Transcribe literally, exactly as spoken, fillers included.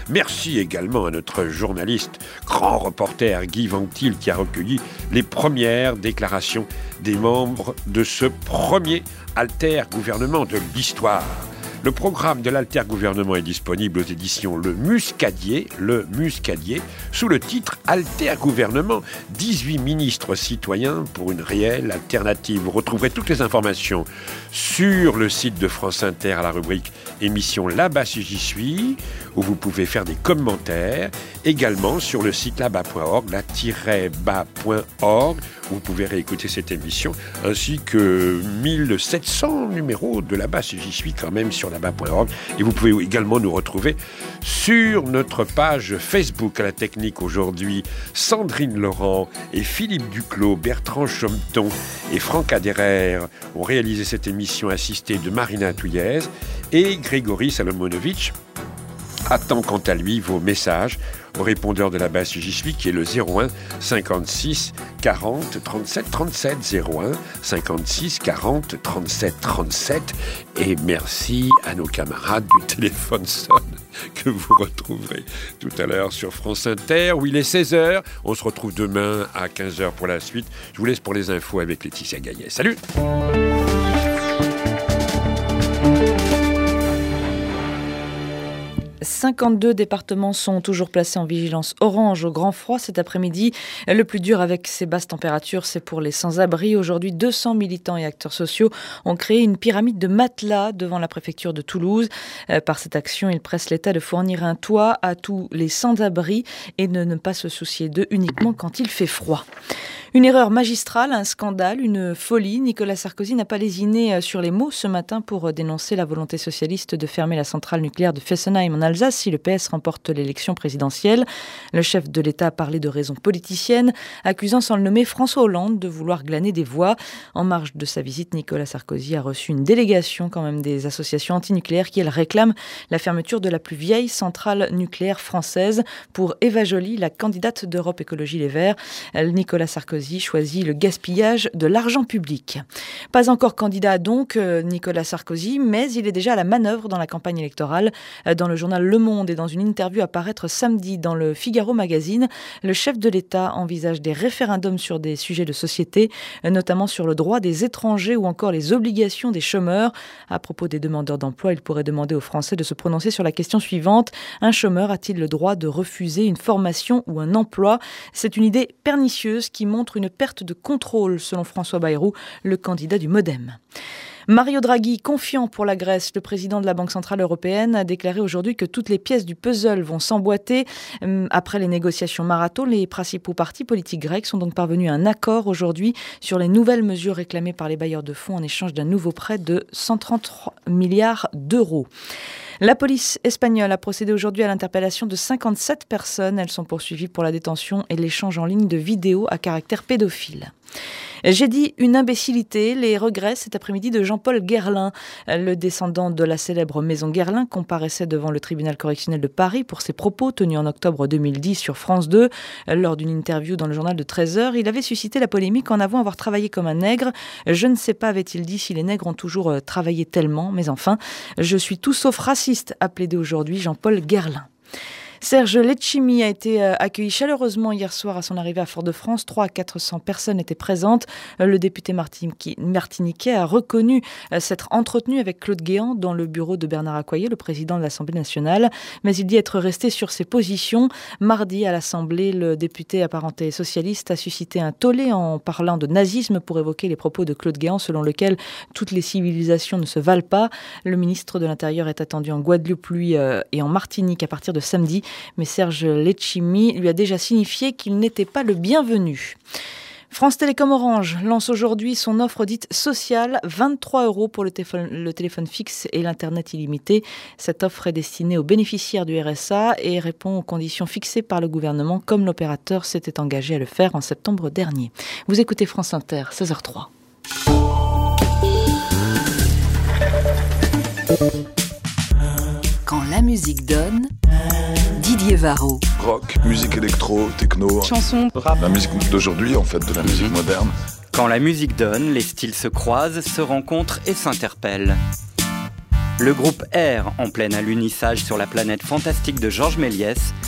Merci également à notre journaliste, grand reporter Guy Vanctil qui a recueilli les premières déclarations des membres de ce premier alter-gouvernement de l'histoire. Le programme de l'alter-gouvernement est disponible aux éditions Le Muscadier, Le Muscadier, sous le titre Alter-gouvernement, dix-huit ministres citoyens pour une réelle alternative. Vous retrouverez toutes les informations sur le site de France Inter à la rubrique émission Là-bas si j'y suis, où vous pouvez faire des commentaires, également sur le site là-bas point org, là tiret bas point org, où vous pouvez réécouter cette émission, ainsi que mille sept cents numéros de Là-bas si j'y suis quand même sur là-bas point org. Et vous pouvez également nous retrouver sur notre page Facebook. À la technique aujourd'hui, Sandrine Laurent et Philippe Duclos, Bertrand Chommeton et Franck Aderer ont réalisé cette émission assistée de Marina Touillez et Grégory Salomonovitch attend quant à lui vos messages au répondeur de Là-bas si j'y suis qui est le zéro un cinquante-six quarante trente-sept trente-sept zéro un cinquante-six quarante trente-sept trente-sept et merci à nos camarades du téléphone sonne que vous retrouverez tout à l'heure sur France Inter où il est seize heures. On se retrouve demain à quinze heures pour la suite. Je vous laisse pour les infos avec Laetitia Gaillet. Salut! cinquante-deux départements sont toujours placés en vigilance orange au grand froid cet après-midi. Le plus dur avec ces basses températures, c'est pour les sans-abri. Aujourd'hui, deux cents militants et acteurs sociaux ont créé une pyramide de matelas devant la préfecture de Toulouse. Par cette action, ils pressent l'État de fournir un toit à tous les sans-abri et de ne pas se soucier d'eux uniquement quand il fait froid. Une erreur magistrale, un scandale, une folie. Nicolas Sarkozy n'a pas lésiné sur les mots ce matin pour dénoncer la volonté socialiste de fermer la centrale nucléaire de Fessenheim en Alsace si le P S remporte l'élection présidentielle. Le chef de l'État a parlé de raisons politiciennes, accusant sans le nommer François Hollande de vouloir glaner des voix. En marge de sa visite, Nicolas Sarkozy a reçu une délégation quand même des associations antinucléaires qui, elles, réclament la fermeture de la plus vieille centrale nucléaire française. Pour Eva Joly, la candidate d'Europe Écologie Les Verts, Nicolas Sarkozy choisit le gaspillage de l'argent public. Pas encore candidat donc, Nicolas Sarkozy, mais il est déjà à la manœuvre dans la campagne électorale. Dans le journal Le Monde et dans une interview à paraître samedi dans le Figaro Magazine, le chef de l'État envisage des référendums sur des sujets de société, notamment sur le droit des étrangers ou encore les obligations des chômeurs. À propos des demandeurs d'emploi, il pourrait demander aux Français de se prononcer sur la question suivante. Un chômeur a-t-il le droit de refuser une formation ou un emploi ? C'est une idée pernicieuse qui montre une perte de contrôle, selon François Bayrou, le candidat du Modem. Mario Draghi, confiant pour la Grèce, le président de la Banque Centrale Européenne, a déclaré aujourd'hui que toutes les pièces du puzzle vont s'emboîter. Après les négociations marathon, les principaux partis politiques grecs sont donc parvenus à un accord aujourd'hui sur les nouvelles mesures réclamées par les bailleurs de fonds en échange d'un nouveau prêt de cent trente-trois milliards d'euros. La police espagnole a procédé aujourd'hui à l'interpellation de cinquante-sept personnes. Elles sont poursuivies pour la détention et l'échange en ligne de vidéos à caractère pédophile. J'ai dit une imbécilité, les regrets cet après-midi de Jean-Paul Guerlain. Le descendant de la célèbre maison Guerlain comparaissait devant le tribunal correctionnel de Paris pour ses propos tenus en octobre deux mille dix sur France deux. Lors d'une interview dans le journal de treize heures, il avait suscité la polémique en avouant avoir travaillé comme un nègre. Je ne sais pas, avait-il dit, si les nègres ont toujours travaillé tellement, mais enfin, je suis tout sauf raciste, a plaidé aujourd'hui Jean-Paul Guerlain. Serge Letchimy a été accueilli chaleureusement hier soir à son arrivée à Fort-de-France. trois à quatre cents personnes étaient présentes. Le député martiniquais a reconnu s'être entretenu avec Claude Guéant dans le bureau de Bernard Accoyer, le président de l'Assemblée nationale. Mais il dit être resté sur ses positions. Mardi, à l'Assemblée, le député apparenté socialiste a suscité un tollé en parlant de nazisme pour évoquer les propos de Claude Guéant selon lequel toutes les civilisations ne se valent pas. Le ministre de l'Intérieur est attendu en Guadeloupe, lui, euh, et en Martinique à partir de samedi. Mais Serge Letchimy lui a déjà signifié qu'il n'était pas le bienvenu. France Télécom Orange lance aujourd'hui son offre dite sociale, vingt-trois euros pour le téléphone, le téléphone fixe et l'Internet illimité. Cette offre est destinée aux bénéficiaires du R S A et répond aux conditions fixées par le gouvernement, comme l'opérateur s'était engagé à le faire en septembre dernier. Vous écoutez France Inter, seize heures zéro trois. Quand la musique donne, Didier Varro. Rock, musique électro, techno, chanson, rap. La musique d'aujourd'hui, en fait, de la musique moderne. Quand la musique donne, les styles se croisent, se rencontrent et s'interpellent. Le groupe R, en plein alunissage sur la planète fantastique de Georges Méliès,